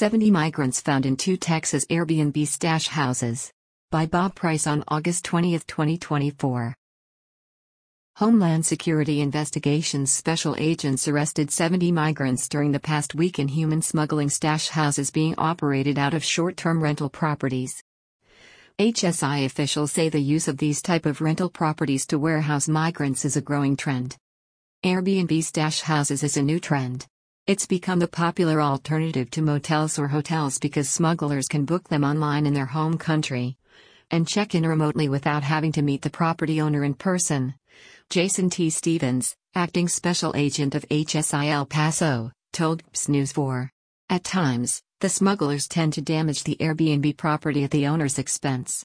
70 migrants found in 2 Texas Airbnb stash houses. By Bob Price on August 20, 2024. Homeland Security Investigations special agents arrested 70 migrants during the past week in human smuggling stash houses being operated out of short-term rental properties. HSI officials say the use of these type of rental properties to warehouse migrants is a growing trend. Airbnb stash houses is a new trend. It's become a popular alternative to motels or hotels because smugglers can book them online in their home country and check in remotely without having to meet the property owner in person. Jason T. Stevens, acting special agent of HSI El Paso, told PBS News 4. At times, the smugglers tend to damage the Airbnb property at the owner's expense.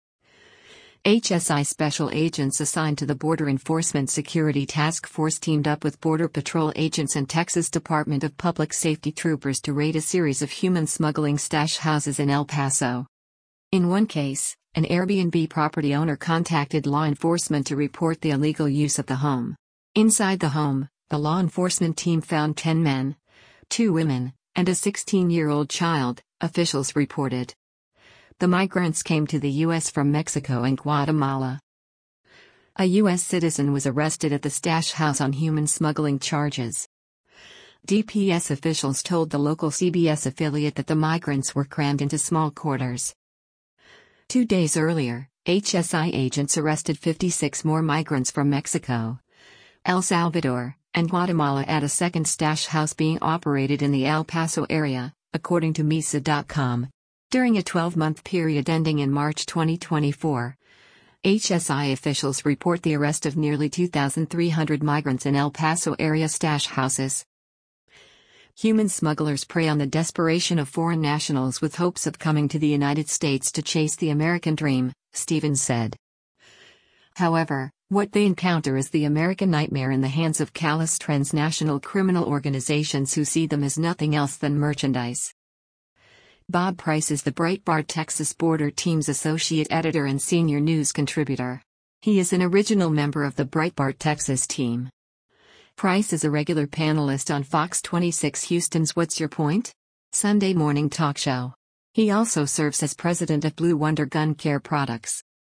HSI special agents assigned to the Border Enforcement Security Task Force teamed up with Border Patrol agents and Texas Department of Public Safety troopers to raid a series of human smuggling stash houses in El Paso. In one case, an Airbnb property owner contacted law enforcement to report the illegal use of the home. Inside the home, the law enforcement team found 10 men, 2 women, and a 16-year-old child, officials reported. The migrants came to the U.S. from Mexico and Guatemala. A U.S. citizen was arrested at the stash house on human smuggling charges. DPS officials told the local CBS affiliate that the migrants were crammed into small quarters. 2 days earlier, HSI agents arrested 56 more migrants from Mexico, El Salvador, and Guatemala at a second stash house being operated in the El Paso area, according to Mesa.com. During a 12-month period ending in March 2024, HSI officials report the arrest of nearly 2,300 migrants in El Paso area stash houses. Human smugglers prey on the desperation of foreign nationals with hopes of coming to the United States to chase the American dream, Stevens said. However, what they encounter is the American nightmare in the hands of callous transnational criminal organizations who see them as nothing else than merchandise. Bob Price is the Breitbart Texas Border Team's associate editor and senior news contributor. He is an original member of the Breitbart Texas team. Price is a regular panelist on Fox 26 Houston's What's Your Point? Sunday morning talk show. He also serves as president of Blue Wonder Gun Care Products.